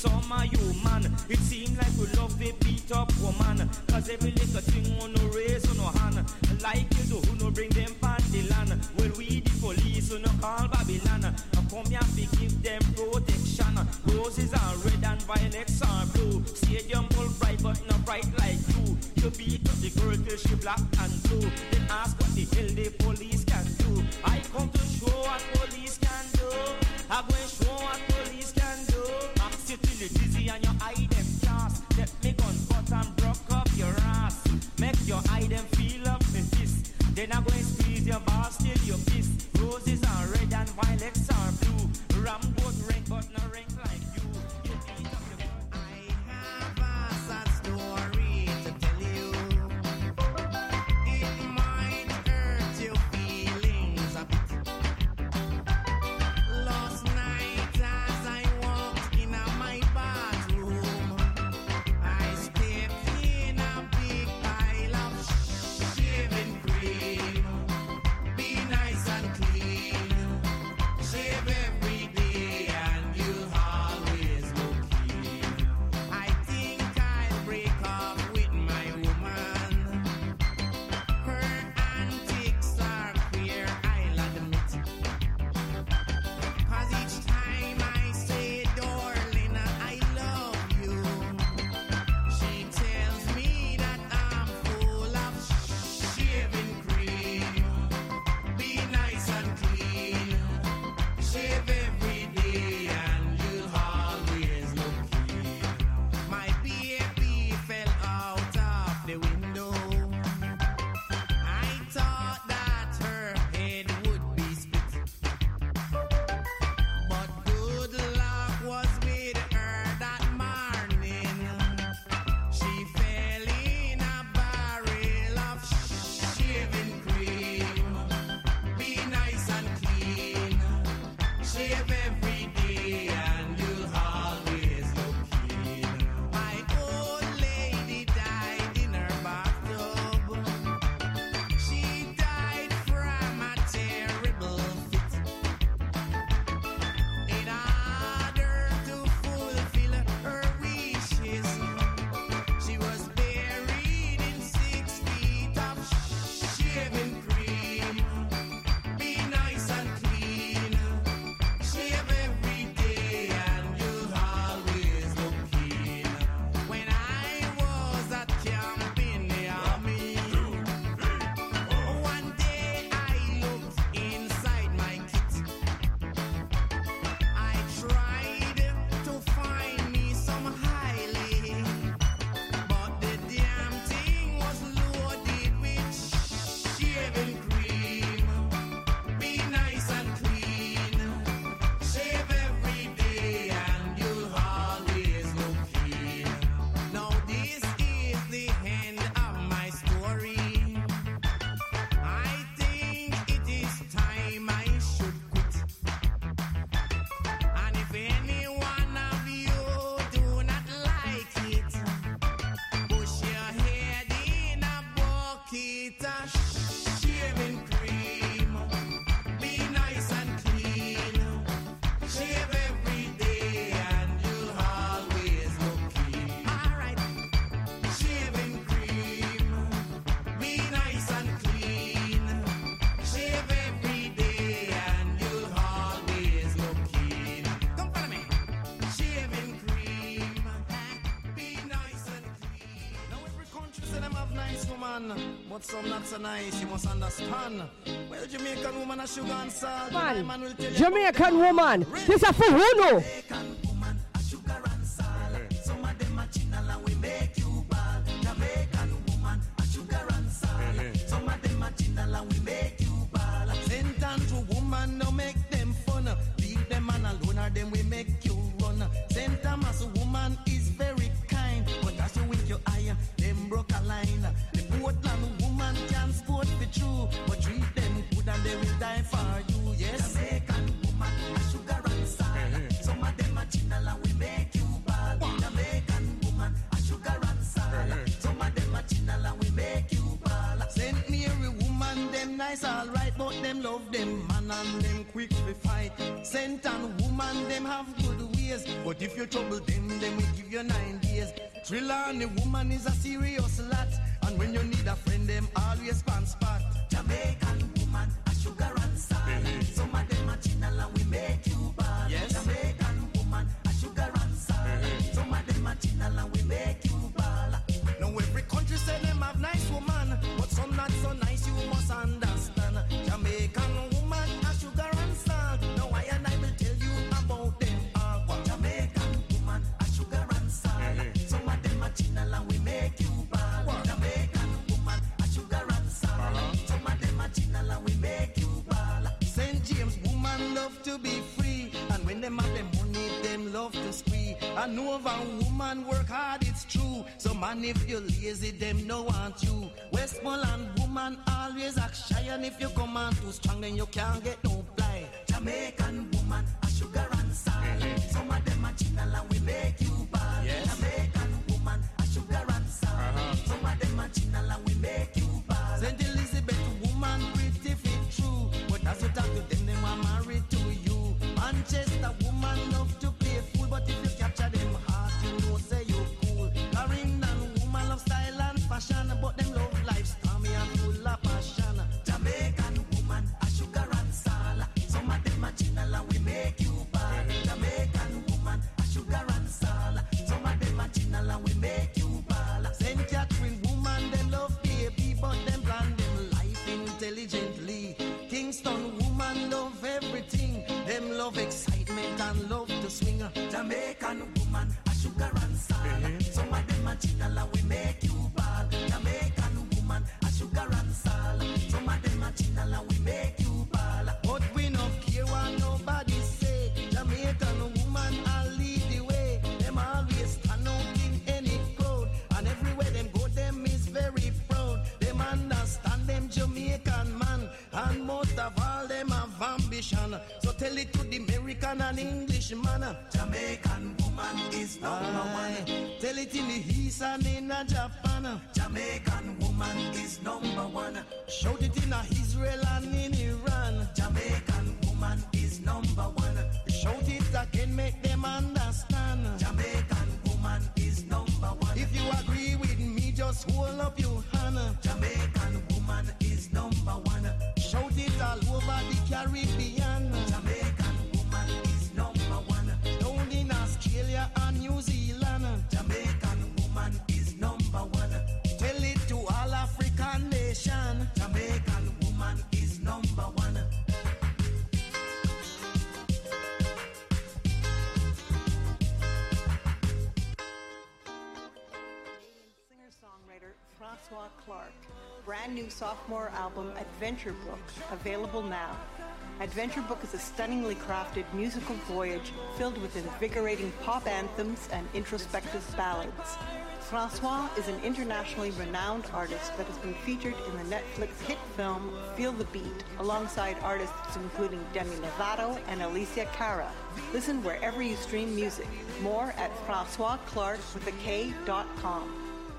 some are human. It seems like we love to beat up woman. Cause every little thing on no raise on no hand. Like you do, who no bring them pan the land. Well, we the police, who no call Babylon. Come here to give them protection. Roses are red and violets are blue. Stadium full bright but not bright like you. You beat up the girl till she black and blue. Then ask what the hell the police can do. I come to show what police can do. I go and show what police can do. Ask you till you dizzy and your eye them cast. Let me gun cut and broke up your ass. Make your eye them feel up me fist. Then I go and squeeze your balls till you piss. Roses are red and violets are blue. Ram both ring but no ring like you. You beat up your girl. I have a sad story to tell you. It might hurt your feelings a bit. Last night as I walked in my bathroom, I stepped in a big pile of shaving cream. Be nice and clean. Shave every day and you'll always look clean. I think I'll break up with my woman. Her antics are queer, I'll admit. Cause each time I say, darling, I love you, she tells me that I'm full of shaving cream. Be nice and clean. Shave every day and you'll always look clean. My baby fell out of the window. I thought that her head would be split, but good luck was with her that morning. She fell in a barrel of shaving cream. Be nice and clean. Shave every day and you'll always look clean. My old lady died in her bathtub. She died from a terrible fit. It had her to fulfill her wishes. She was buried in 6 feet of shaving cream. Be nice and clean. Shave every day and you'll always look clean. When I was at camp in the army, one day I looked inside my kit. I tried to find me some highly, but the damn thing was loaded with shaving cream. Be nice and clean. Shave every day and you'll always look clean. Now this is the end of my story. I think it is time I should quit. And if any one of you do not like it, push your head in a bucket of shaving cream. Be nice and clean. Shave every day and you'll always look clean. Alright. Shaving cream. Be nice and clean. Shave every day and you'll always look clean. Come follow me. Shaving cream. Be nice and clean. Now every country say them have nice woman, but some not so nice, you must understand. Well, Jamaican woman a sugar and salt. Man, Man will tell you Jamaican woman. This is for who know? Jamaican woman a sugar and salt. Some of them a chinal and we make you ball. Jamaican woman a sugar and salt. Some of them a chinal and we make you ball. Sent to woman no make them fun. Leave them man alone or them we make you run. Sent as a woman is very kind, but as you with your eye, them broke a line. The Portland woman can sport the true, but treat them good and they will die for you. Yes, Jamaican woman a sugar and salt. Some of them a chinal and we make you ball. Jamaican woman a sugar and salt. Some of them a chinal and we make you ball. Saint Mary woman them nice alright, but them love them man and them quick to fight. Saint and woman them have good will. days. But if you trouble them, then we give you 9 days. Thriller and the woman is a serious lot. And when you need a friend, them always pan spot. Jamaican woman, a sugar and salt. Some of them are chinal and we make you bad. Yes. Jamaican woman, a sugar and salt. Some of them are chinal and we make you bad. Now every country say them have nice woman, but some not so nice, you must understand. Jamaican woman, a sugar and salt. Now I and I will tell you about them all. Jamaican woman, a sugar and salt. Some of them are chinal and we make you bad. Jamaican woman, a sugar and salt. Some of them are chinal and we make you bad. St. James woman love to be free, and when them have them money, them love to spree. I know of a woman work hard, it's true. So man, if you're lazy, them no want you. Westmoreland woman always act shy, and if you come on too strong, then you can't get no blind. Jamaican woman, a sugar and salt. Some of them are chinal and we make you bad. Yes. Jamaican woman, a sugar and salt. Some of them are chinal and we make you bad. St. Elizabeth woman, pretty fit true, but as you talk to them, they want married to you. Manchester woman love to play fool, but if you capture them heart, you know say you cool. Clarendon woman love style and fashion, but them love life stormy and full of passion. Jamaican woman, a sugar and salt. Some of them are chinal and we make you bad. Jamaican woman, a sugar and salt. Some of them are chinal and we make you bad. St. Catherine woman, them love baby, but them plan them life intelligently. Kingston woman love everything. Them love excitement and love to swing. Jamaican woman, a sugar and salt. Some of them are chinal and we make you bad. Jamaican woman, a sugar and salt. Some of them are chinal and we make you bad. But we no care what nobody say. Jamaican woman, I'll lead the way. Them always stand out in any crowd, and everywhere them go, them is very proud. Them understand them Jamaican man, and most of all them have ambition. So tell it to the American and English man. Jamaican woman is number one. Tell it in the East and in Japan. Jamaican woman is number one. Shout it in Israel and in Iran. Jamaican woman is number one. Shout it again, make them understand. Jamaican woman is number one. If you agree with me, just hold up your hand. Jamaican woman is number one. Shout it all over the Caribbean. Jamaican woman is number one. Down in Australia and New Zealand. Jamaican woman is number one. Tell it to all African nation. Jamaican woman is number one. Singer-songwriter Francois Clark. Brand new sophomore album Adventure Book, available now. Adventure Book is a stunningly crafted musical voyage filled with invigorating pop anthems and introspective ballads. Francois is an internationally renowned artist that has been featured in the Netflix hit film Feel the Beat, alongside artists including Demi Lovato and Alicia Cara. Listen wherever you stream music. More at FrancoisClark.com.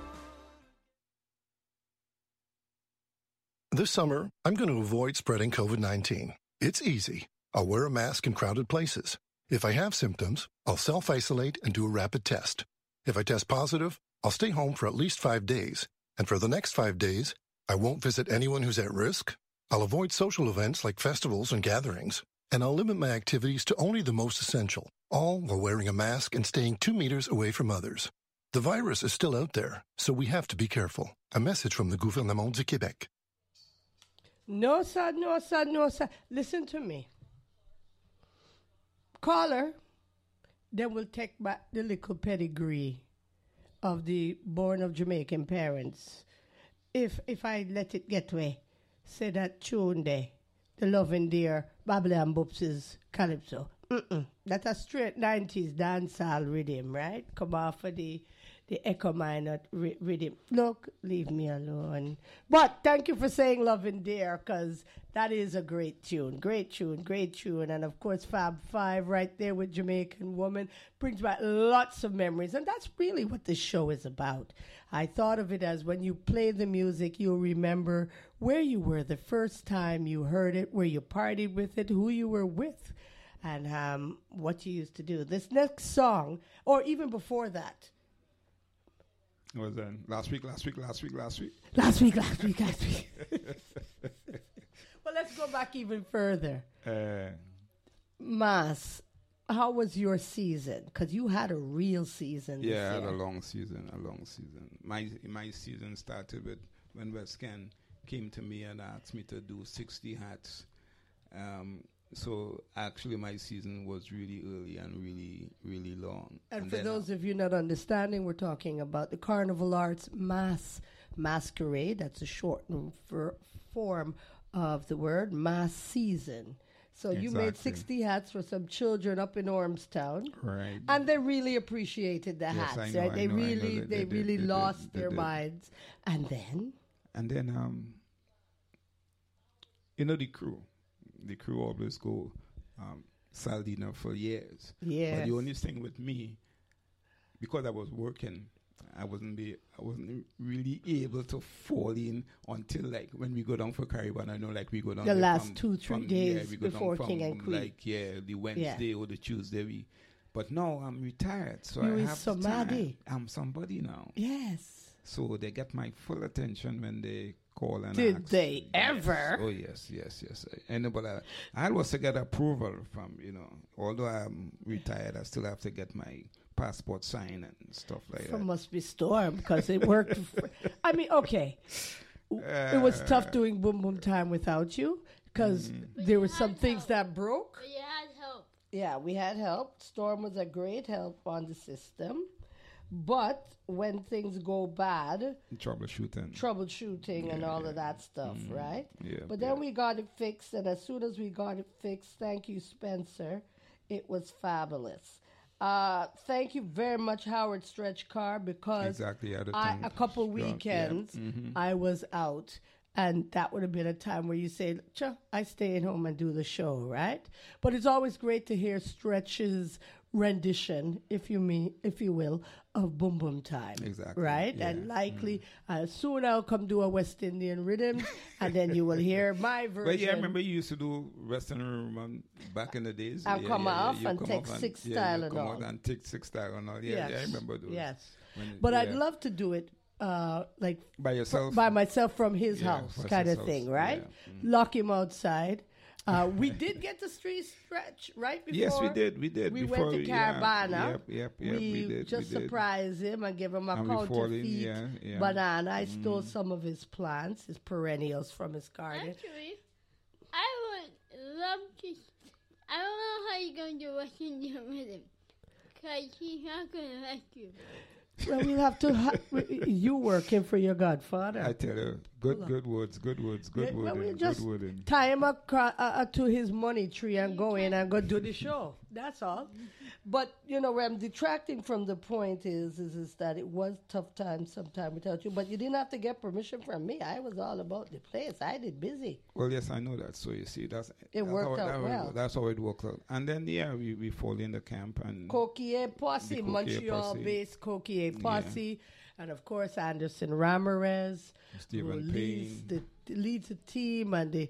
This summer, I'm going to avoid spreading COVID-19. It's easy. I'll wear a mask in crowded places. If I have symptoms, I'll self-isolate and do a rapid test. If I test positive, I'll stay home for at least 5 days. And for the next 5 days, I won't visit anyone who's at risk. I'll avoid social events like festivals and gatherings. And I'll limit my activities to only the most essential, all while wearing a mask and staying 2 meters away from others. The virus is still out there, so we have to be careful. A message from the Gouvernement du Québec. No, sir, no, sir, no, sir. Listen to me. Caller, then we'll take back the little pedigree of the born of Jamaican parents. If I let it get away, say that tune there, the Loving Dear, Babylon and Boops's Calypso. That's a straight 90s dancehall rhythm, right? Come off of the Echo Minor rhythm. Look, leave me alone. But thank you for saying Loving Dear, because that is a great tune. Great tune, great tune. And of course, Fab Five right there with Jamaican Woman brings back lots of memories. And that's really what this show is about. I thought of it as when you play the music, you'll remember where you were the first time you heard it, where you partied with it, who you were with. and what you used to do. This next song, or even before that. It was last week. Last week. Well, let's go back even further. Mas, how was your season? Because you had a real season. Yeah, I this had year. a long season. My season started with when West Ken came to me and asked me to do 60 hats. So actually my season was really early and really, really long. And for those of you not understanding, we're talking about the Carnival Arts Masquerade. That's a shortened form of the word mass season. So you made 60 hats for some children up in Ormstown. Right. And they really appreciated the hats. I know, right? I know, They really lost their minds. And then? And then, the crew always go Saldina for years. Yes. But the only thing with me, because I was working, I wasn't really able to fall in until like when we go down for Caribbean. I know like we go down the there last 2-3 days we go before down King and Queen. Like the Wednesday or the Tuesday. But now I'm retired, so You I is have somebody. time. I'm somebody now. Yes. So they get my full attention when they call and Did ask. they ever? Oh yes. I know, but I always get approval from although I'm retired, I still have to get my passport signed and stuff like that. Must be Storm because it worked. I mean, okay, it was tough doing Boom Boom Time without you because there were some things that broke. But you had help. Yeah, we had help. Storm was a great help on the system. But when things go bad, troubleshooting and all of that stuff, right? Yeah. But then we got it fixed, and as soon as we got it fixed, thank you, Spencer, it was fabulous. Thank you very much, Howard Stretch Carr, because a couple weekends I was out, and that would have been a time where you say, I stay at home and do the show, right? But it's always great to hear Stretch's rendition, if you will, of Boom Boom Time. Exactly. Right? Yeah. And likely, soon I'll come do a West Indian rhythm, and then you will hear my version. But yeah, I remember you used to do Western rhythm back in the days. I'll come off and take six style and all. And take six style and all. Yeah, I remember those. Yes. But I'd love to do it like by yourself? By myself from his house kind of thing, right? Yeah. Lock him outside. We did get the street stretch right before. Yes, we did. We went to Caravana. Yep. We just surprised him and gave him a counterfeit banana. I stole some of his plants, his perennials from his garden. Actually, I would love to. I don't know how you're going to do West Indian rhythm because he's not going to like you. Well, we'll have to. You working for your godfather. I tell you, good words. Well, we'll just tie him up to his money tree and go in and go do the show. That's all. But where I'm detracting from the point is that it was tough times sometime without you. But you didn't have to get permission from me. I was all about the place. I did busy. Well, yes, I know that. So you see, it worked out well. That's how it worked out. And then we fall in the camp and Coquier Posse, Montreal-based Coquier Posse, and of course Anderson Ramirez, Stephen Payne, leads the team, and the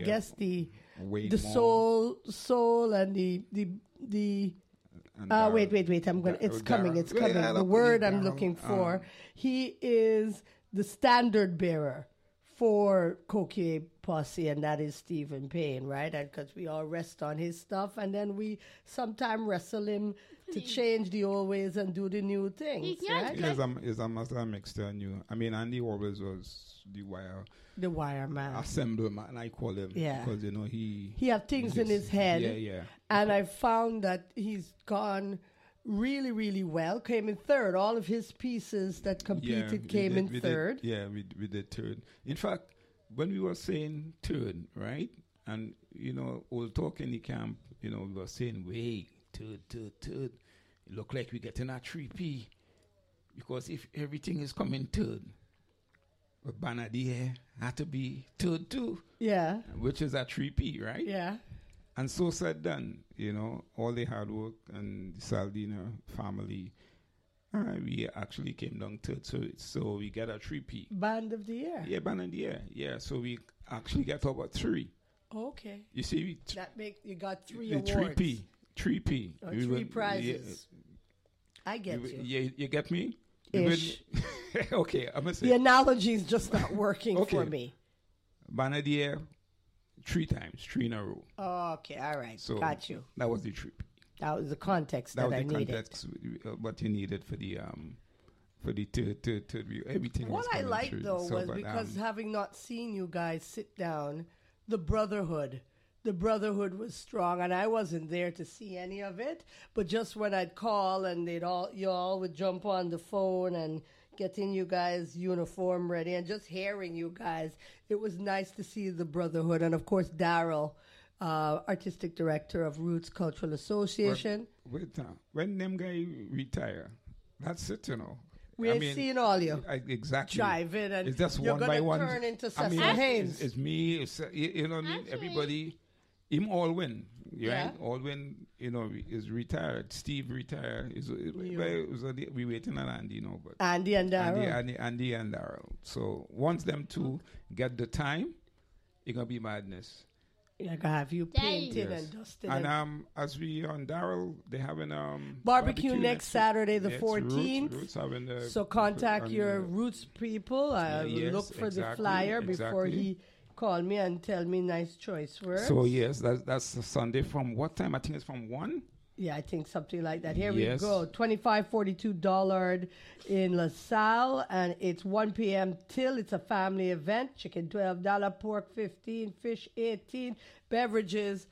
soul and the. Wait! It's coming. The word I'm looking for. He is the standard bearer for Coquier Posse, and that is Stephen Payne, right? And because we all rest on his stuff, and then we sometimes wrestle him to change the old ways and do the new things, right? It's a mixture new. I mean, Andy always was the wire man, assembler man, I call him, because he have things in his head, yeah. And I found that he's gone really, really well. Came in third. All of his pieces that competed came in third. We did third. In fact, when we were saying third, right, and we'll talk in the camp, we were saying, wait, third. It look like we're getting a 3P, because if everything is coming third, but Banadier had to be third too. Yeah. Which is a 3P, right? Yeah. And so said done, all the hard work and the Saldina family, we actually came down third. So we got a 3P. Band of the year. Yeah, Band of the year. Yeah, so we actually got over 3. Okay. You see, That make you got 3 the awards. 3P. 3P. Or We 3 would- prizes. I get you. You get me? Ish. Okay, I'm going to The say. analogy is just not working for Okay. me. Banadier, 3 times, 3 in a row. Okay, all right. So Got you. That was the 3P. That was the context That that, was I the needed. context, what you needed for the third view. Everything What was I coming liked through. though So, was but, because having not seen you guys sit down, the brotherhood was strong, and I wasn't there to see any of it. But just when I'd call and you all would jump on the phone and getting you guys uniform ready, and just hearing you guys, it was nice to see the brotherhood. And of course, Daryl, artistic director of Roots Cultural Association. wait, when them guy retire, that's it, you know. We're seeing all you. Exactly. Driving, and it's just you're one by gonna one. turn into I Cecil mean, Haynes. it's me. It's, you know what I mean? Actually- Everybody, him all win. Yeah. Right? All win, you know, is retired. Steve retired. We waiting on Andy, you know. But Andy and Daryl. Andy and Daryl. So once them two get the time, it's going to be madness. I gotta have you Daddy. painted Yes. and dusted. And as we on Daryl, they having barbecue next Saturday, the Yes, 14th. Roots having the, So contact on your the- Roots people. yes, Look for the exactly, flyer before exactly. he call me and tell me nice choice words. So yes, that's a Sunday from what time? I think it's from 1. Yeah, I think something like that. Here Yes. we go. $25.42 Dollard in LaSalle, and it's 1 p.m. till. It's a family event. Chicken $12, pork $15, fish $18, beverages.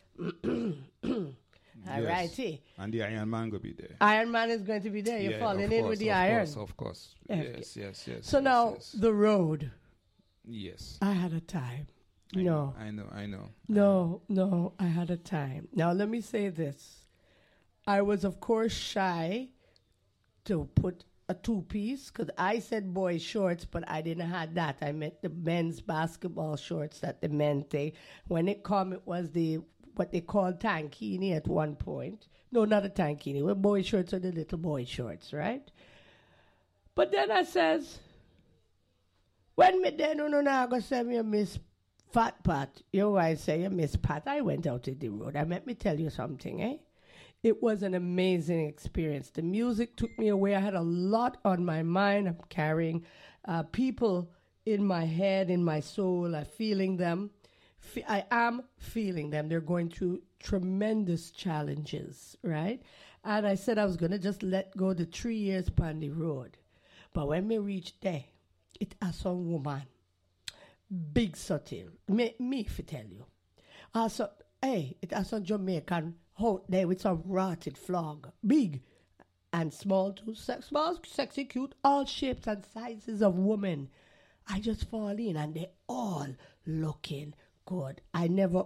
All righty. And the Iron Man will be there. Iron Man is going to be there. You're Yeah, falling of in course, with the of iron. course, of course. Okay. Yes. So now yes. the road. Yes. I had a time. I No. know. No, I had a time. Now, let me say this. I was, of course, shy to put a 2-piece because I said boy shorts, but I didn't have that. I meant the men's basketball shorts that the men take. When it come, it was what they called tankini at one point. No, not a tankini. Well, boy shorts are the little boy shorts, right? But then I says, when me then no go send me a Miss Fat Pat, you guys say you Miss Pat. I went out to the road. Let me tell you something, eh? It was an amazing experience. The music took me away. I had a lot on my mind. I'm carrying people in my head, in my soul. I'm feeling them. I am feeling them. They're going through tremendous challenges, right? And I said I was going to just let go the 3 years on the road. But when we reached there, it was some woman, big subtle. Me if I tell you. Also, it was some Jamaican out there with some rotted flog, big and small too, small, sexy, cute, all shapes and sizes of women. I just fall in, and they all looking good. I never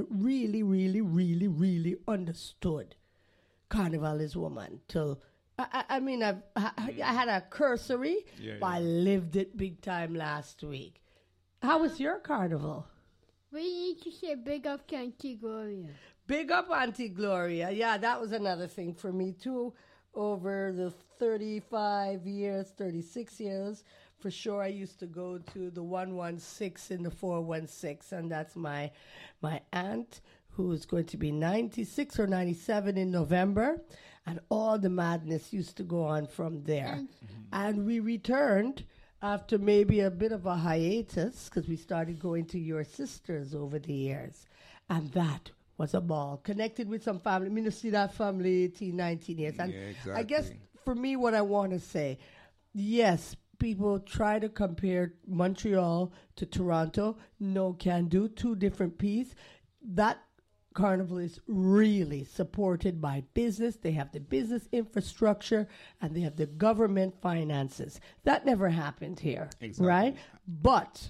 really understood Carnival is woman till. I mean, I had a cursory, but I lived it big time last week. How was your carnival? We need to say big up to Auntie Gloria. Big up Auntie Gloria. Yeah, that was another thing for me too. Over the 35 years, 36 years, for sure I used to go to the 116 in the 416, and that's my aunt who is going to be 96 or 97 in November, and all the madness used to go on from there. And we returned after maybe a bit of a hiatus because we started going to your sisters over the years, and that was a ball. Connected with some family. I mean, to see that family 18, 19 years. And exactly. I guess for me, what I want to say, yes, people try to compare Montreal to Toronto. No can do. 2 different pieces. That carnival is really supported by business. They have the business infrastructure and they have the government finances. That never happened here, right? But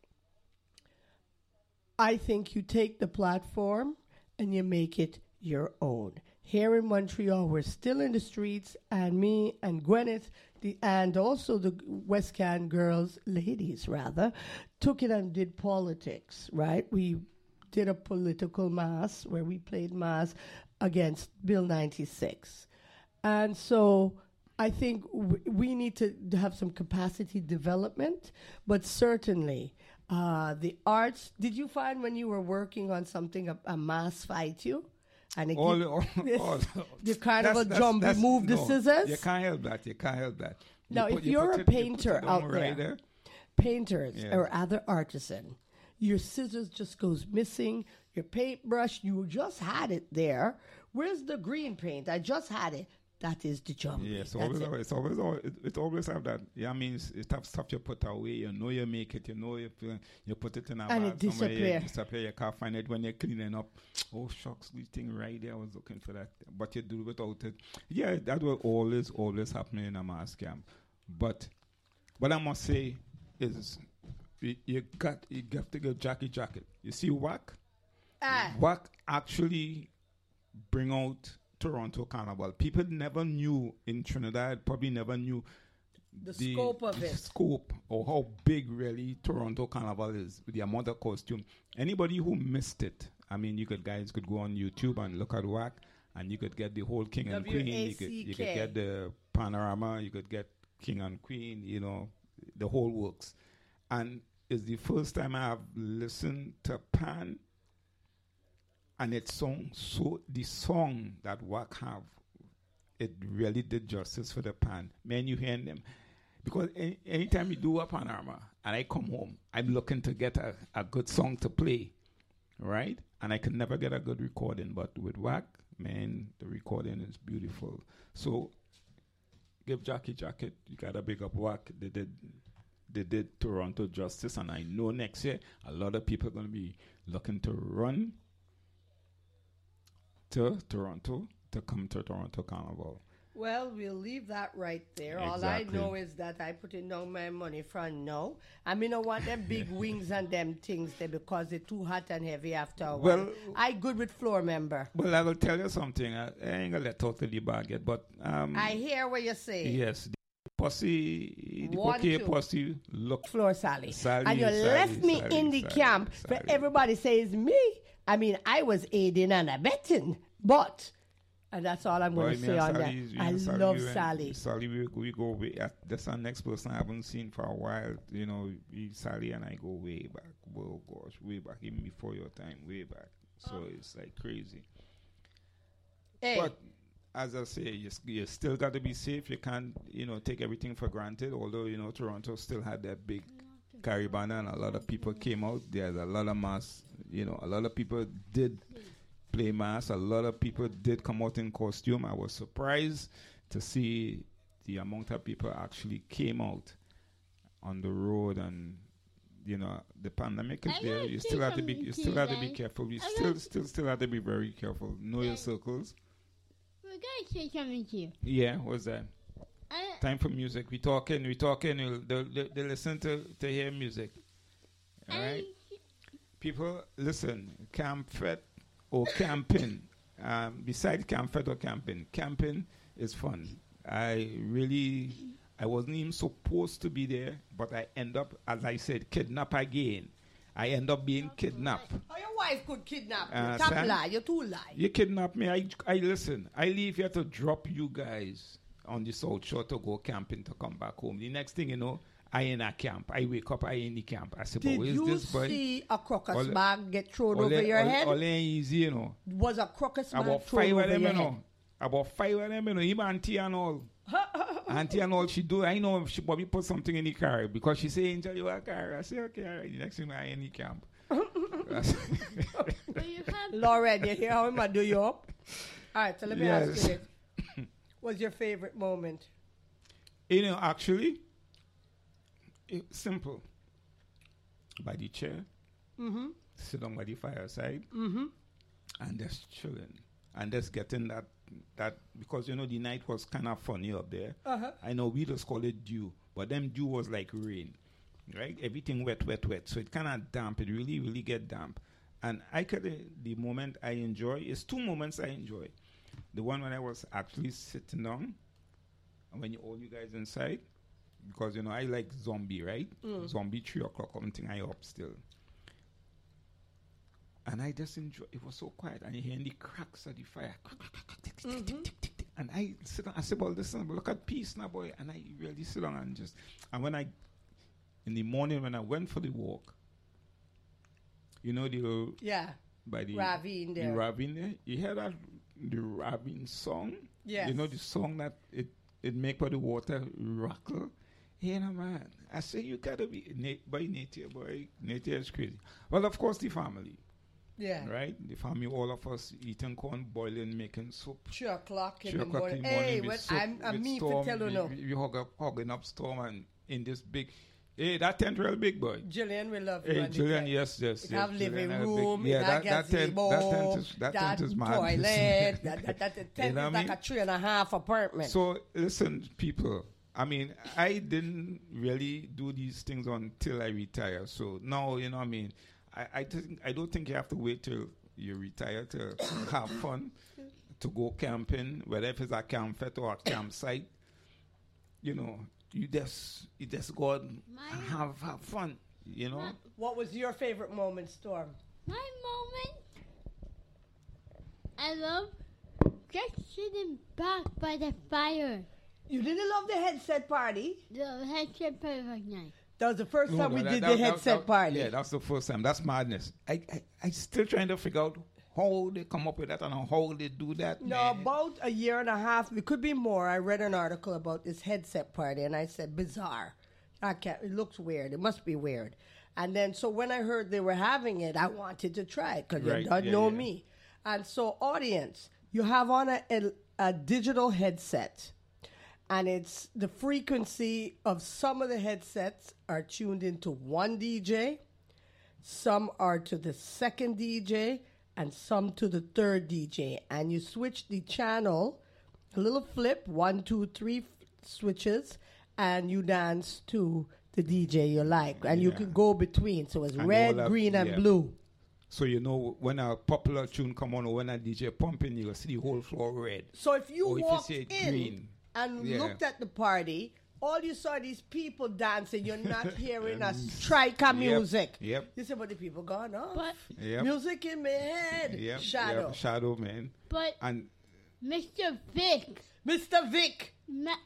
I think you take the platform and you make it your own. Here in Montreal, we're still in the streets, and me and Gwyneth, and also the West Can girls, ladies rather, took it and did politics, right? We did a political mass where we played mass against Bill 96. And so I think we need to have some capacity development, but certainly The arts. Did you find when you were working on something a mass fight you? And it All the carnival jump, remove the scissors. You can't help that. You can't help that. Now, if you're a painter out there, painters or other artisan, your scissors just goes missing. Your paintbrush, you just had it there. Where's the green paint? I just had it. That is the jump. Yes, it always have that. Yeah, I mean, it's stuff you put away. You know you make it. You know you put it in a and bag it somewhere. disappear. You can't find it when you're cleaning up. Oh shucks, this thing right there. I was looking for that, but you do without it. Yeah, that will always happen in a mass camp. But what I must say is, you have to give Jackie jacket. You see, WAC actually bring out Toronto Carnival. People never knew in Trinidad, probably never knew the scope of it. Scope or how big really Toronto Carnival is with the amount of costume. Anybody who missed it, I mean, you guys could go on YouTube and look at WAC, and you could get the whole King and Queen. You could get the panorama. You could get King and Queen. You know, the whole works. And it's the first time I have listened to Pan. And the song that WAC have, it really did justice for the Pan. Man, you hearing them. Because anytime you do a panorama and I come home, I'm looking to get a good song to play, right? And I can never get a good recording. But with WAC, man, the recording is beautiful. So give Jackie jacket. You got to big up WAC. They did Toronto justice. And I know next year, a lot of people are going to be looking to run to Toronto to come to Toronto Carnival. Well, we'll leave that right there. Exactly. All I know is that I put in all my money for now. I mean, I want them big wings and them things there because they're too hot and heavy after a while. I good with floor member. Well, I will tell you something. I ain't going to let talk to the bag yet, but... I hear what you're saying. Yes. The cocaine pussy look... Floor Sally. And you left me in the camp where everybody says me. I mean, I was aiding and abetting, but, and that's all I'm going to say on that. I love Sally. Sally, we go way. That's our next person I haven't seen for a while. You know, Sally and I go way back. Oh gosh, way back, even before your time, way back. So it's like crazy. Hey. But as I say, you still got to be safe. You can't, take everything for granted. Although, Toronto still had that big Caribana and a lot of people came out. There's a lot of mass, a lot of people did play mass. A lot of people did come out in costume. I was surprised to see the amount of people actually came out on the road, and the pandemic is there. You still have to be careful. You still have to be very careful. Know your circles. We're going to say something to you. Yeah, what's that? Time for music. We talking. They listen to hear music. All right? People, listen. Campfet or camping. Besides campfet or camping is fun. I wasn't even supposed to be there, but I end up, as I said, kidnapped again. I end up being kidnapped. Oh, your wife could kidnap you. Stop lie. You're too lie. You kidnap me. I listen. I leave here to drop you guys on the South Shore to go camping to come back home. The next thing you know, I in a camp. I wake up, I in the camp. I say, did is you this boy? See a crocus bag get thrown over your head? All easy, Was a crocus bag about thrown over your head? About 5 of them, Even auntie and all. Auntie and all she do, I know she probably put something in the car because she say, Angel, you a car. I say, okay, all right. The next thing I in the camp. Lauren, you hear how I'm going to do you up? All right, so let me ask you this. What's your favorite moment? Actually, it's simple. By the chair, sit down by the fireside, and just chilling, and just getting that because the night was kind of funny up there. I know we just call it dew, but them dew was like rain, right? Everything wet, so it kind of damp. It really, really get damp, and the moment I enjoy is 2 moments I enjoy. The one when I was actually sitting down, and when all you guys inside, because I like zombie, right? Zombie 3 o'clock, something I up still. And I just enjoy. It was so quiet, and you hear the cracks of the fire, and I sit down. I say, "Well, listen, look at peace now, boy." And I really sit down and in the morning when I went for the walk, You know the Yeah. by the Ravine there. The ravine there. You hear that the ravine song? Yes. You know the song that it make for the water rockle. You know, man. I say you gotta be by nature, boy. Nature is crazy. Well, of course, the family. Yeah. Right? The family, all of us eating corn, boiling, making soup. 3 o'clock in 3 the o'clock morning. in the morning. Hey, with when soup, I'm with me Storm. for tell you no. We hugging up Storm and in this big. Hey, that tent real big, boy. Jillian, we love you. Hey, on the Jillian, tent. yes. It have Jillian living had a big- room, yeah, it have that gazebo, tent is mad. toilet, that tent You know is what I like mean? a 3.5 apartment. So listen, people. I mean, I didn't really do these things until I retire. So now, you know what I mean? I don't think you have to wait till you retire to have fun, to go camping, whether if it's a campsite or a campsite. You know, you just go out and have fun. You know. What was your favorite moment, Storm? My moment, I love just sitting back by the fire. You didn't love the headset party. The headset part was nice. That was the first No, time no, we that- did that- the that- headset that- party. Yeah, that's the first time. That's madness. I still trying to figure out how they come up with that and how they do that. No, man. about a year and a half. It could be more. I read an article about this headset party, and I said, bizarre. I can't. It looks weird. It must be weird. And then, so when I heard they were having it, I wanted to try it because Right, you don't yeah, know yeah. me. And so, audience, you have on a digital headset, and it's the frequency of some of the headsets are tuned into one DJ, some are to the second DJ, and some to the third DJ. And you switch the channel, a little flip, 1, 2, 3 switches, and you dance to the DJ you like. And you Yeah. can go between. So it's And red, all that- green, and yeah. blue. So you know when a popular tune come on or when a DJ pumping, you will see the whole floor red. So if you Or if you walked say it in green. and Yeah. looked at the party, all you saw these people dancing. You're not hearing a striker music. Yep. You see, but the people gone off. But Yep. Music in my head. Yep. Shadow. Yep. Shadow, man. but And Mr. Vic, Mr. Vic.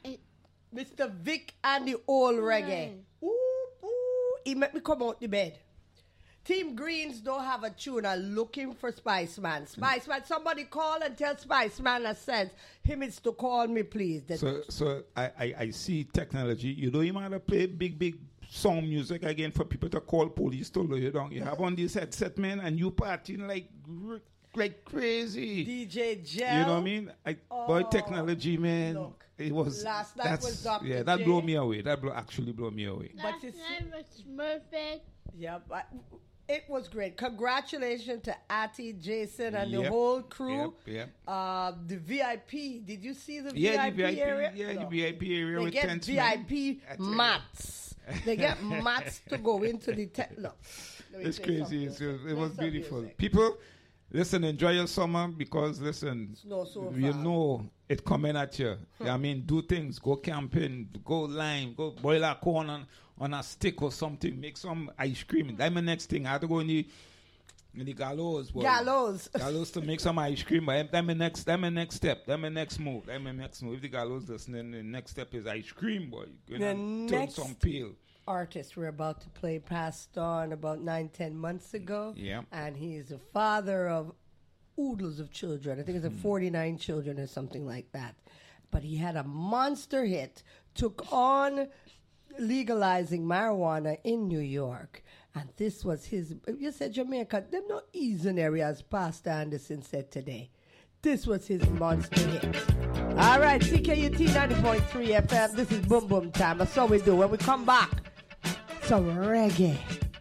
Mr. Vic and the old reggae. Ooh, ooh. He make me come out the bed. Team Greens don't have a tune. I'm looking for Spice Man. Spice Man, somebody call and tell Spice Man I said him is to call me, please. so I see technology. You don't even have to play big song music again for people to call police to lay you down. You have on this headset, man, and you partying like crazy. DJ Gel. You know what I mean? Boy, technology, man. look. It was Last night that's- was Dr. Yeah, that J. blew me away. That actually blew me away. last you see- night was Smurfette. Yeah, but it was great. Congratulations to Ati, Jason, and the Yep. whole crew. Yep. The VIP. Did you see the Yeah, VIP the VIP area? Yeah, No. the VIP area They with get tents, VIP man. I tell you. mats. They get mats to go into the tent. Look, let me It's play crazy. some It was Play some beautiful. music. People, listen, enjoy your summer because, listen, Snow so you far. know it coming at you. I mean, do things. Go camping. Go lime. Go boil a corn on a stick or something. Make some ice cream. That's my next thing. I have to go in the gallows. Boy. Gallows. Gallows to make some ice cream. But that's my next step. That's my next move. If the gallows listening, the next step is ice cream, boy. You're The gonna turn next- some peel. Artist we're about to play passed on about 9-10 months ago. Yeah. And he is the father of oodles of children. I think it's 49 children or something like that. But he had a monster hit, took on legalizing marijuana in New York. And this was his, you said Jamaica, them not easy areas, Pastor Anderson said today. This was his monster hit. All right, CKUT 90.3 FM. This is Boom Boom Time. That's all we do. When we come back, some reggae.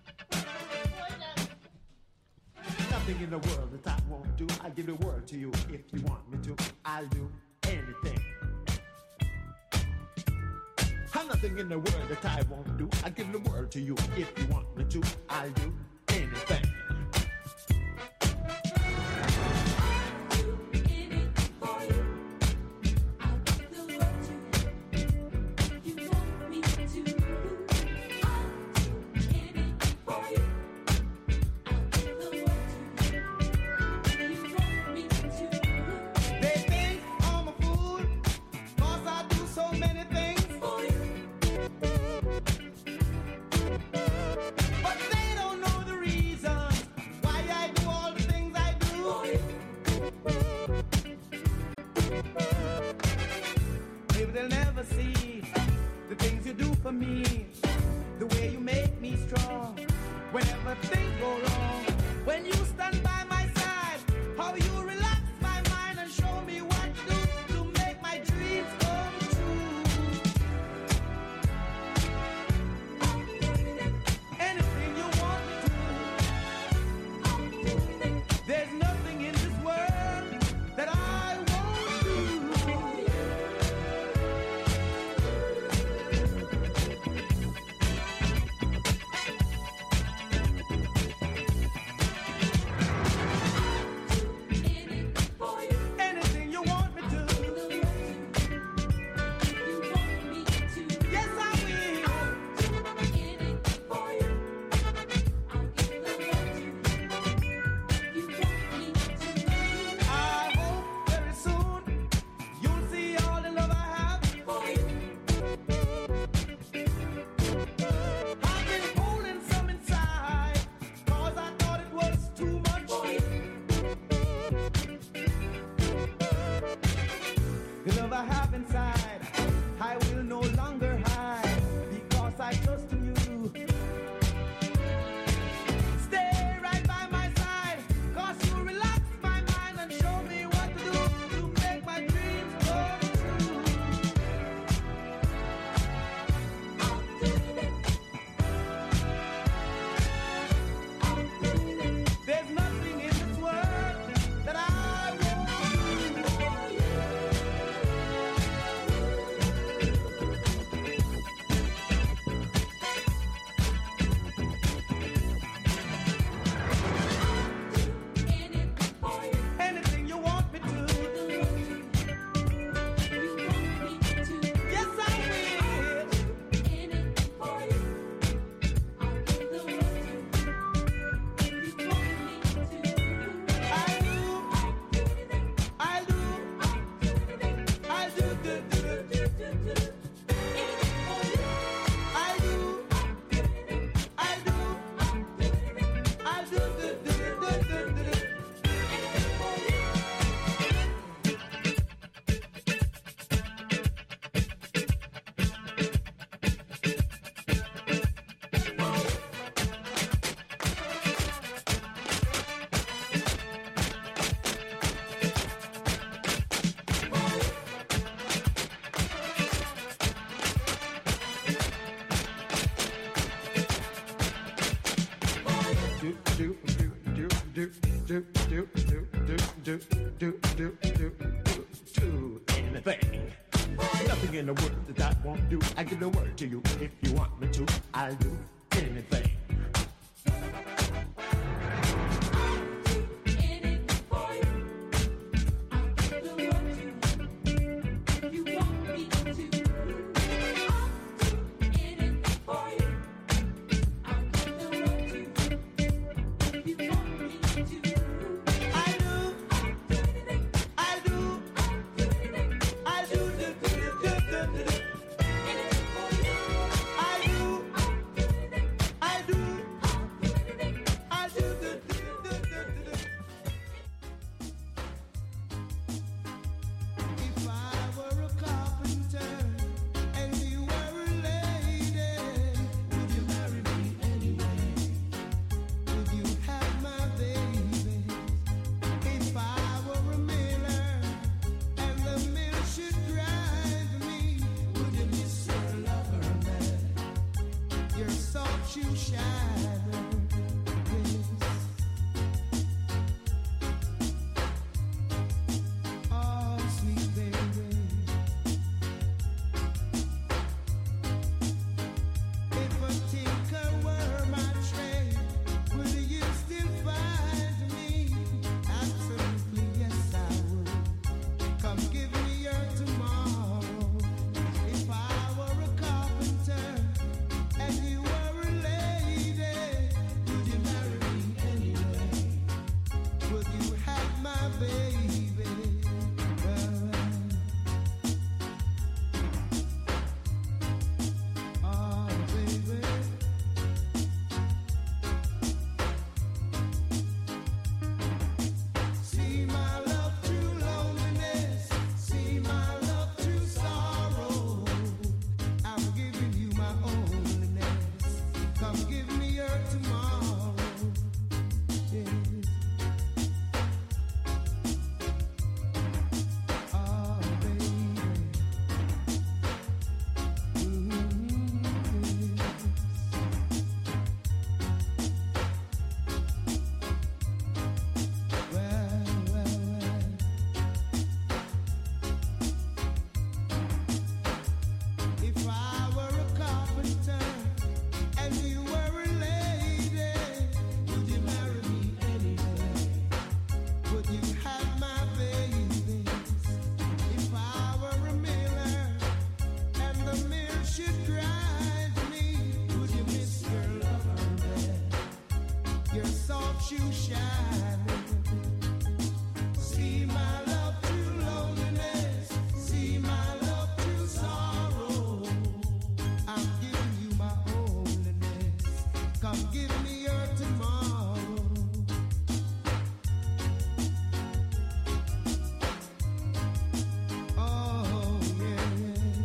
Nothing in the world that I won't do. I'll give the world to you if you want me to. I'll do anything. Nothing in the world that I won't do. I'll give the world to you if you want me to. I'll do anything. They think I'm a fool 'cause I do so many things for you. But they don't know the reasons they'll never see the things you do for me, the way you make me strong whenever things go wrong. When you stand by my side, how you relax my mind and show me what to do to make my dreams come true. Anything you want me to, there's nothing in this world that I won't do. Anything you want me to, yes I will. I hope very soon you'll see all the love I have for you. I've been holding some inside, 'cause I thought it was too much. The love I have inside, I will no longer hide, because I trust in you. Stay right by my side, 'cause you relax my mind and show me what to do to make my dreams come true. There's nothing in this world that I won't do. Anything you want me to, yes I will. I'll do, do, do, do. I'll do, do, do, do. Do anything. Nothing in the world that I won't do. I give the word to you. If you want me to, I'll do anything. I do, shining. See my love through loneliness. See my love through sorrow. I'm giving you my holiness. Come give me your tomorrow. Oh, yeah, yeah.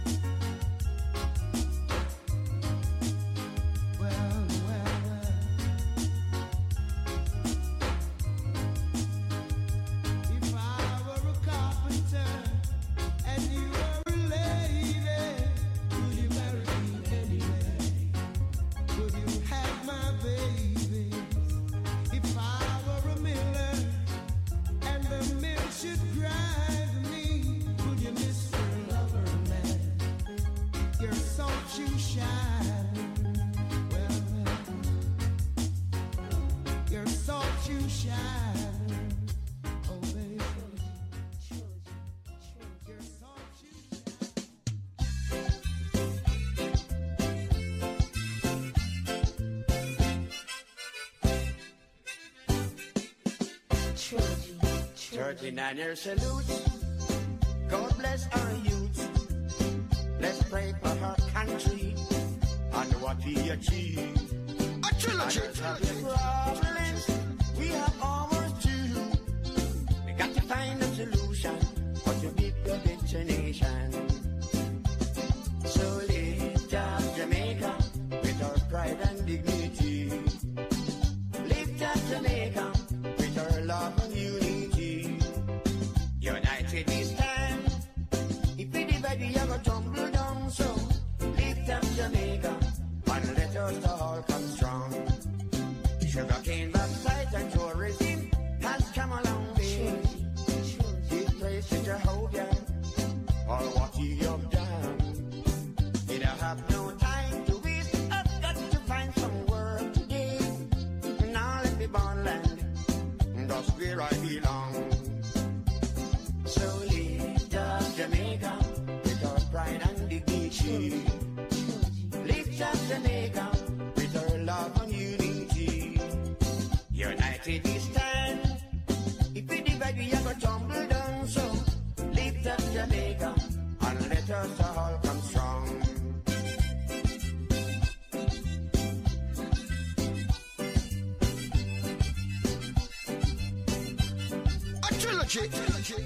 Well, well, well. If I were a carpenter and you were a lady, would you marry me anyway? Would you have my baby? If I were a miller and the mill should grind me, would you miss your lover, man? Your salt shoe shining. Well, well. Your salt shoe shining. Oh, baby. Your salt shoe Trilogy. 39-year salute. God bless our youth. Let's pray for our country and what we achieve. A trilogy. Problems we have always do. We got to find a solution for to beat the destination. So lift up Jamaica with our pride and dignity. Lift up Jamaica with our love and unity. United we stand. If we divide, we are gonna tumble down. So lift up Jamaica and let us all come strong. Sugarcane, backside and tourism has come a long way. This place is Jehovah, all what you have done. We don't have no time to waste. I've got to find some work today. Now let me born land, that's where I belong. So lift up Jamaica with our pride and dignity. Lift up Jamaica with our love and unity. United we stand. If we divide, we are gonna tumble down. So lift up Jamaica and let us all come strong. A trilogy. Trilogy.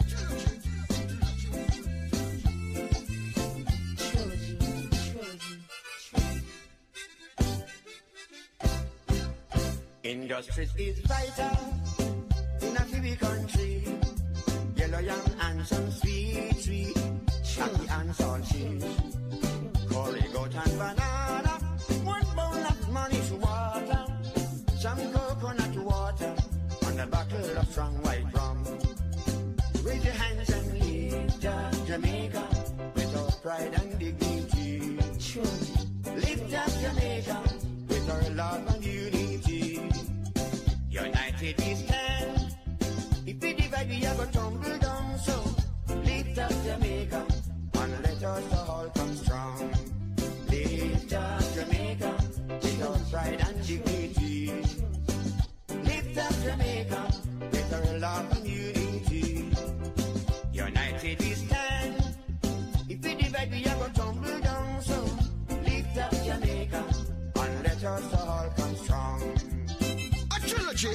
Injustice is vital in a free country. Yellow yam and some sweet, sweet, happy and salty. Curry, goat and banana, one bowl of money to water, some coconut water, and a bottle of strong white rum. Raise your hands and lift up Jamaica with our pride and dignity. Lift up Jamaica with our love and unity. United we stand. If we divide, we are gonna tumble down. So lift up Jamaica and let us all come strong. Lift up Jamaica with our pride and dignity. Lift up Jamaica with our love and unity. United we stand. If we divide, we are gonna tumble down. So lift up Jamaica and let us all come strong. A trilogy.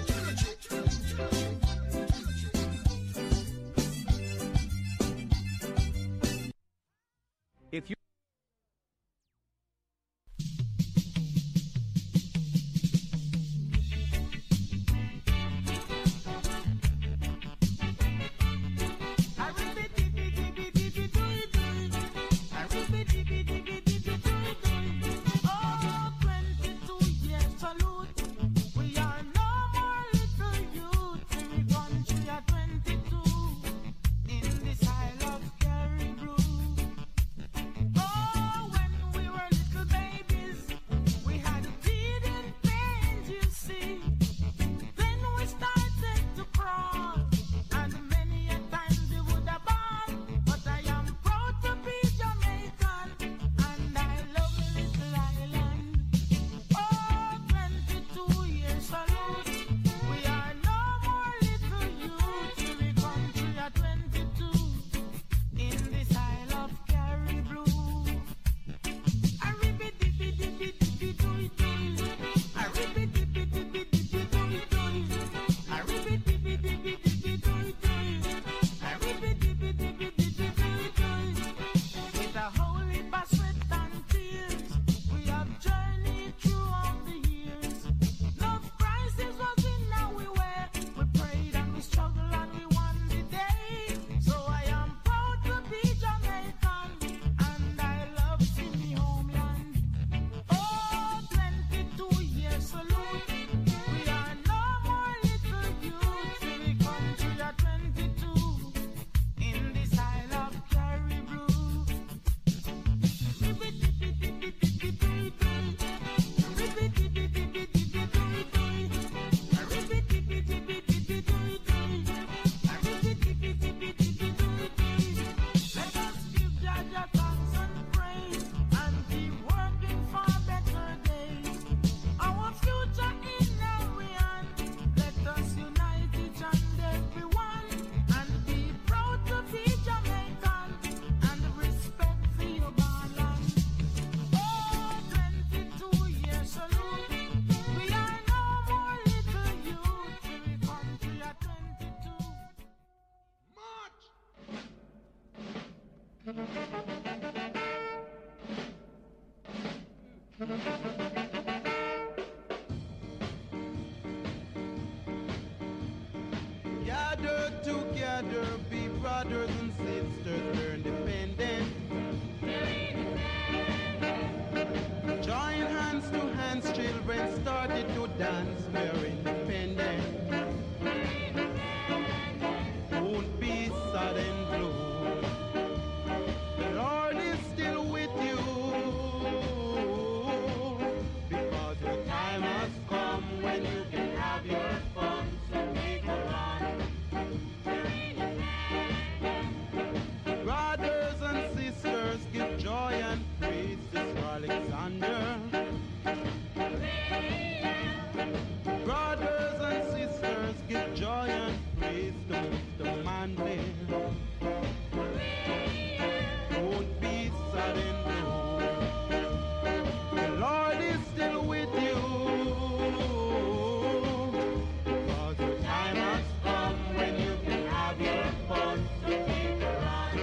If you Oh, Gather together, be brothers and sisters, we're independent. Join hands to hands, children started to dance, we're independent. Won't be sad and blue. The Lord is still with you, because your time has come when you can have your fun, so make a run. Brothers and sisters, give joy and praise to Sir Alexander. Brothers and sisters, give joy and praise to Mr. Manley. Don't be sad and blue. The Lord is still with you, because your time has come when you can have your fun, so keep it on.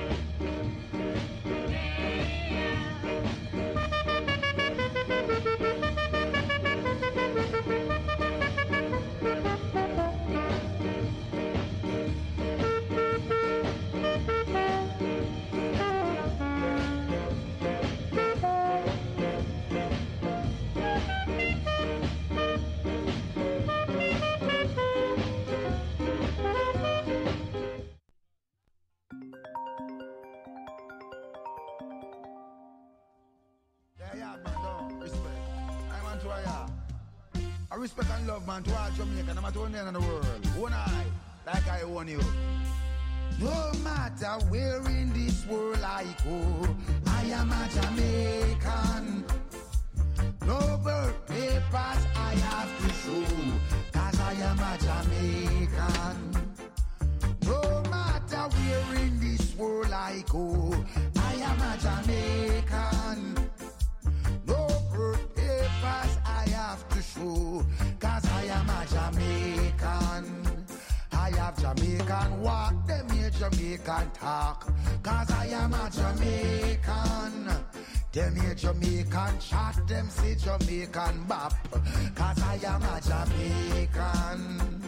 Yeah, man, no, respect. I want to, I respect and love, man, to all Jamaica, no matter where in the world. One eye, like I own you. No matter where in this world I go, I am a Jamaican. No birth papers I have to show, cause I am a Jamaican. No matter where in this world I go, I am a Jamaican. No birth papers I have to show, cause I am a Jamaican. I have Jamaican walk, them here Jamaican talk, cause I am a Jamaican. Them here Jamaican chat, them say Jamaican bop, cause I am a Jamaican.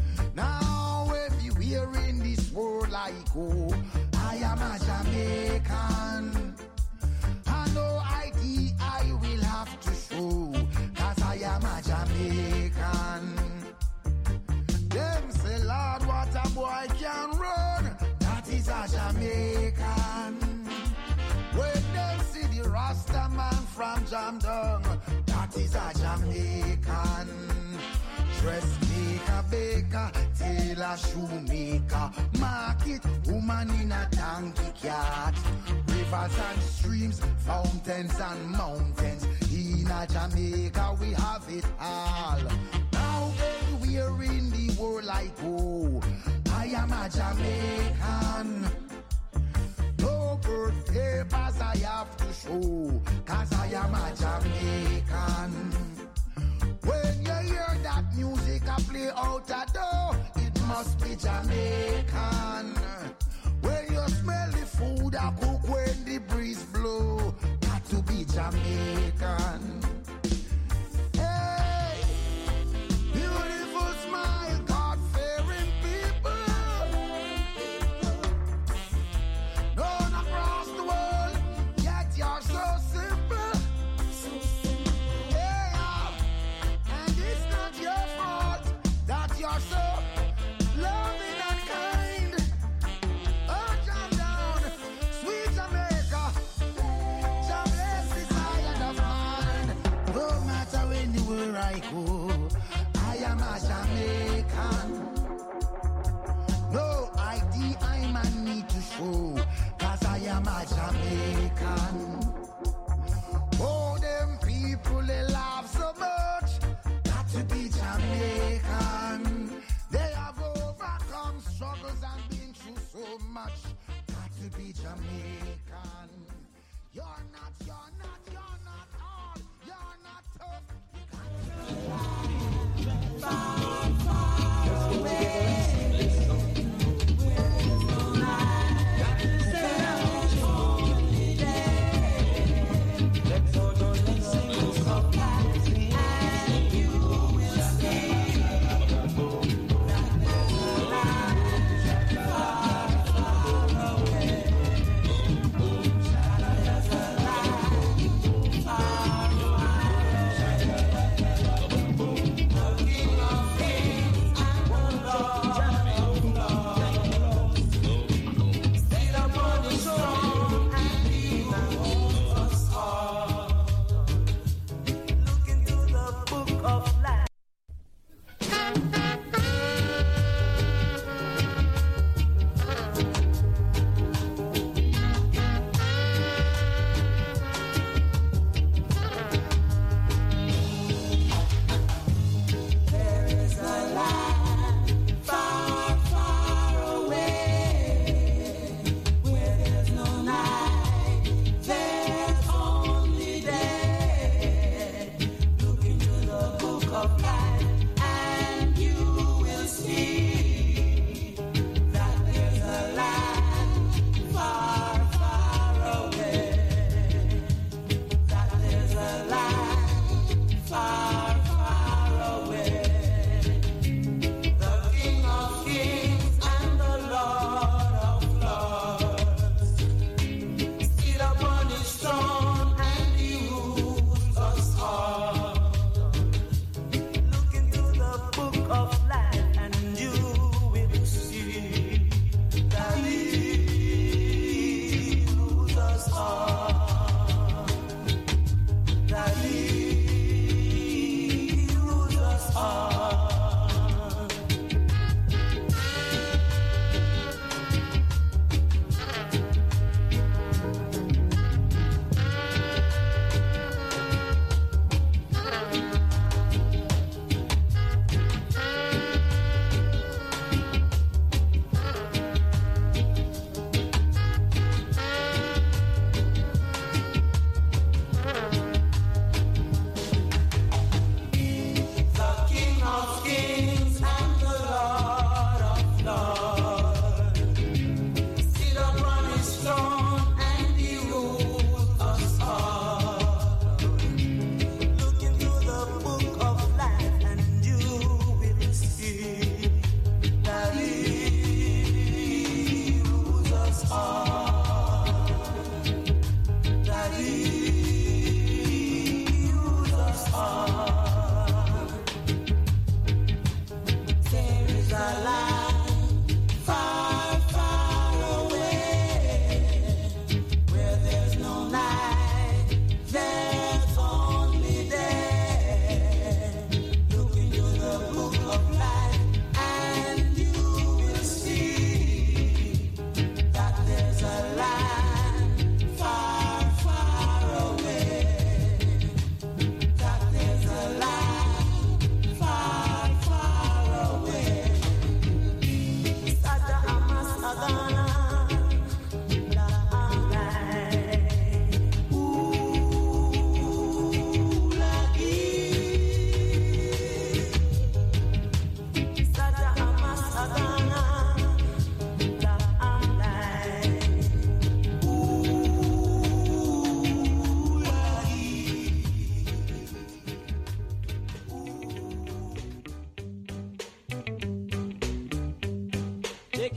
Now everywhere in this world I go, I am a Jamaican. And no ID I will have to show, cause I am a Jamaican. Them say, Lord, what a boy can run, that is a Jamaican. When them see the Rasta man from Jamdong, that is a Jamaican. Dressmaker, baker, tailor, shoemaker, market, woman in a donkey cart. Rivers and streams, fountains and mountains. In a Jamaica we have it all. Now everywhere in the world I go, I am a Jamaican. No birth papers I have to show, cause I am a Jamaican. When you hear that music I play out the door, it must be Jamaican. When you smell the food I cook when the breeze blow, got to be Jamaican. Hey, beautiful smile, God-fearing people, known across the world, yet you're so simple. Yeah, and it's not your fault that you're so loving and kind. Oh, jam down, sweet Jamaica, Jam bless this island of mine. No matter anywhere I go, I am a Jamaican. No ID I man need to show, cause I am a Jamaican. Oh, them people they laugh so much, got to be Jamaican. They have overcome struggles and been through so much, got to be Jamaican. You're not all, you're not tough.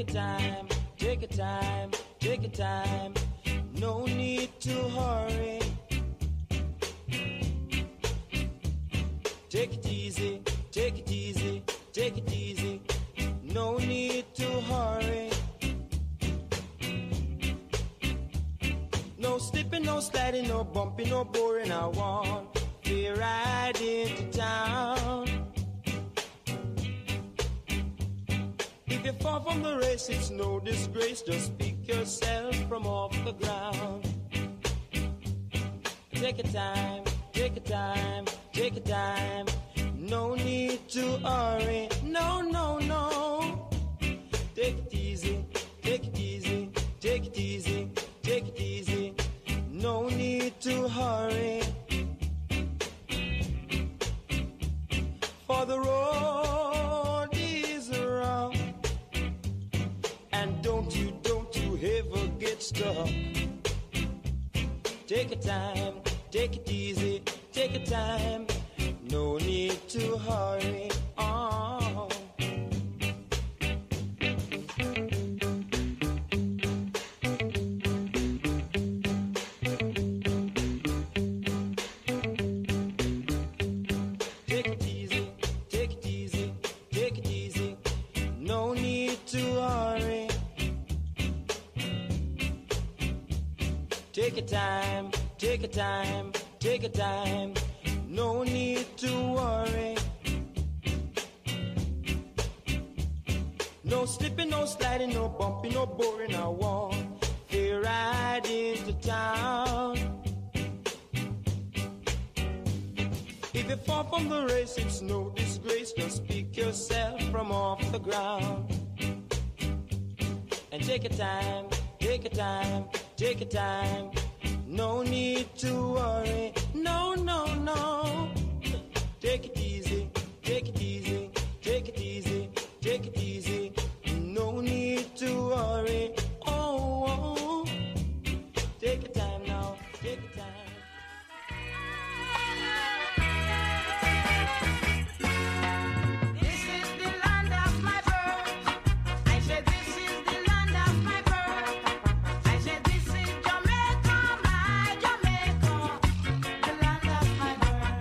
your time, take your time, take your time. No need to hurry. Take it easy, take it easy, take it easy. No need to hurry. No slipping, no sliding, no bumping, no boring. I want to ride into town. If you fall from the race, it's no disgrace. Just pick yourself from off the ground. Take your time, take your time, take your time. No need to hurry. No, no, no. Take it easy, take it easy, take it easy, take it easy. No need to hurry. For the road is rough. And don't you ever get stuck. Take your time, take it easy, take your time. No need to hurry. Oh. Take it easy, take it easy, take it easy. No need to hurry. Take your time, take your time, take your time. No need to worry. No slipping, no sliding, no bumping, no boring. I want to ride into town. If you fall from the race, it's no disgrace. Just pick yourself from off the ground. And take your time, take your time, take your time. No need to worry. No, no, no. Take it easy, take it easy, take it easy, take it easy. No need to worry. Oh, oh. Take your time now, take your time. This is the land of my birth. I said this is the land of my birth. I said this is Jamaica, my Jamaica, the land of my birth.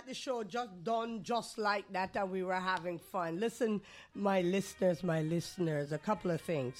the show just done just like that, and we were having fun. Listen, my listeners, a couple of things.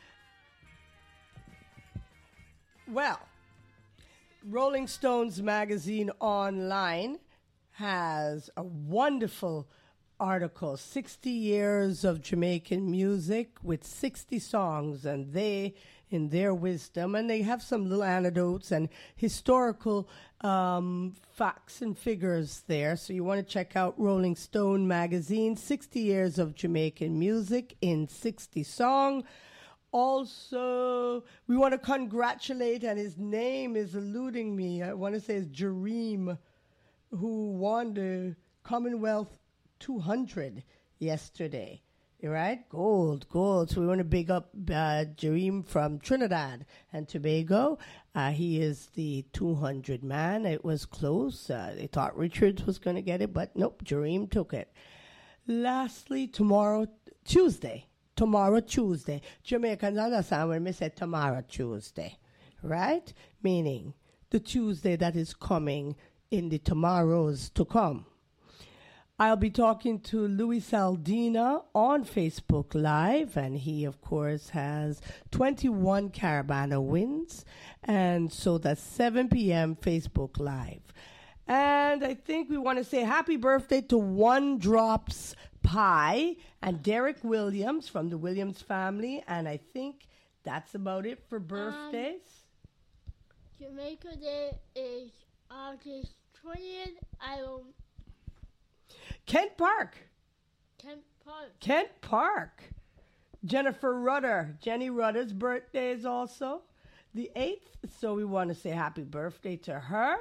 Well, Rolling Stones magazine online has a wonderful article, 60 years of Jamaican music with 60 songs, and they, in their wisdom, and they have some little anecdotes and historical facts and figures there. So you want to check out Rolling Stone magazine, 60 years of Jamaican music in 60 songs. Also, we want to congratulate, and his name is eluding me, I want to say it's Jareem, who won the Commonwealth 200 yesterday, right? Gold. So we want to big up Jareem from Trinidad and Tobago. He is the 200 man. It was close. They thought Richards was going to get it, but nope, Jareem took it. Lastly, tomorrow, Tuesday. Jamaicans understand when we say tomorrow, Tuesday, right? Meaning the Tuesday that is coming in the tomorrows to come. I'll be talking to Louis Saldina on Facebook Live, and he, of course, has 21 Carabana wins, and so that's 7 p.m. Facebook Live. And I think we want to say happy birthday to One Drops Pie and Derek Williams from the Williams family, and I think that's about it for birthdays. Jamaica Day is August 20th. I don't... Kent Park. Jenny Rudder's birthday is also the 8th, so we want to say happy birthday to her.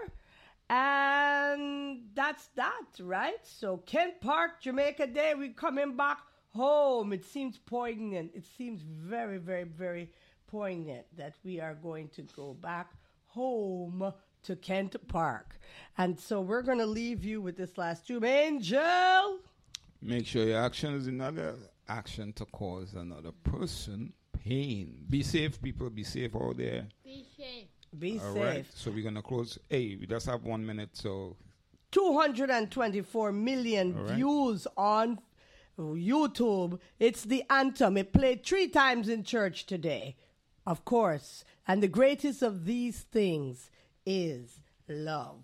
And that's that, right? So Kent Park, Jamaica Day, we're coming back home. It seems poignant. It seems very, very, very poignant that we are going to go back home to Kent Park. And so we're going to leave you with this last tune. Angel! Make sure your action is another action to cause another person pain. Be safe, people. Be safe out there. Be safe. Be All safe. right. So we're going to close. Hey, we just have 1 minute, so... 224 million views on YouTube. It's the anthem. It played 3 times in church today, of course. And the greatest of these things is love.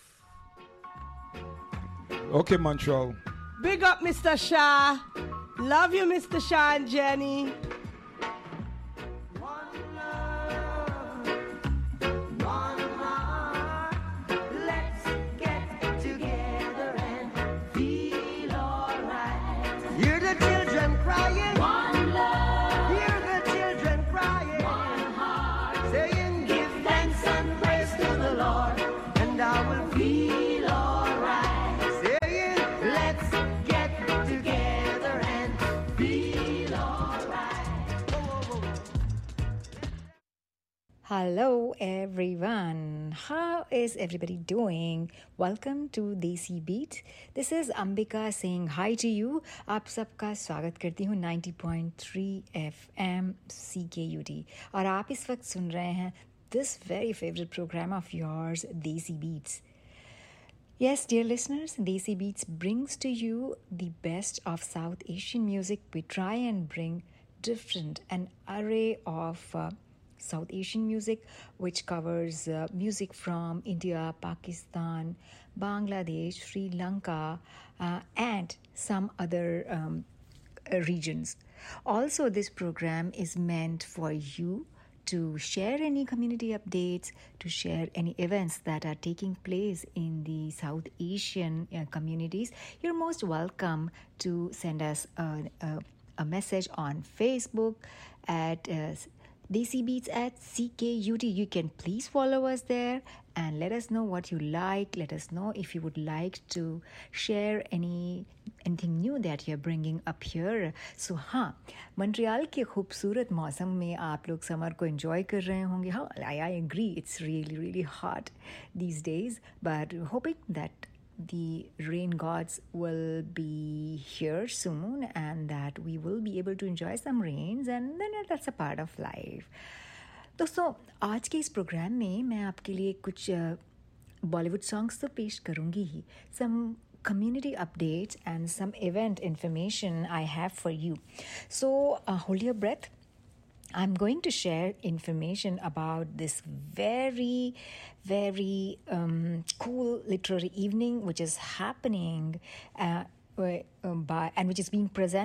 Okay, Montreal. Big up, Mr. Shah. Love you, Mr. Shah and Jenny. Hello everyone, how is everybody doing? Welcome to Desi Beat. This is Ambika saying hi to you. आप सबका स्वागत करती हूँ 90.3 FM CKUT और आप इस वक्त सुन रहे हैं this very favorite program of yours, Desi Beats. Yes, dear listeners, Desi Beats brings to you the best of South Asian music. We try and bring an array of South Asian music, which covers music from India, Pakistan, Bangladesh, Sri Lanka, and some other regions. Also, this program is meant for you to share any community updates, to share any events that are taking place in the South Asian communities. You're most welcome to send us a message on Facebook at Desi Beats at CKUT. You can please follow us there and let us know what you like. Let us know if you would like to share anything new that you're bringing up here. So हाँ, Montreal के खूबसूरत मौसम में आप लोग summer को enjoy कर रहे होंगे. हाँ, I agree. It's really, really hot these days, but hoping that the rain gods will be here soon and that we will be able to enjoy some rains, and then that's a part of life. दोस्तों, आज के इस programme में मैं आपके लिए कुछ Bollywood songs तो पेश करूँगी ही. Some community updates and some event information I have for you. So hold your breath. I'm going to share information about this very, very cool literary evening which is happening and which is being presented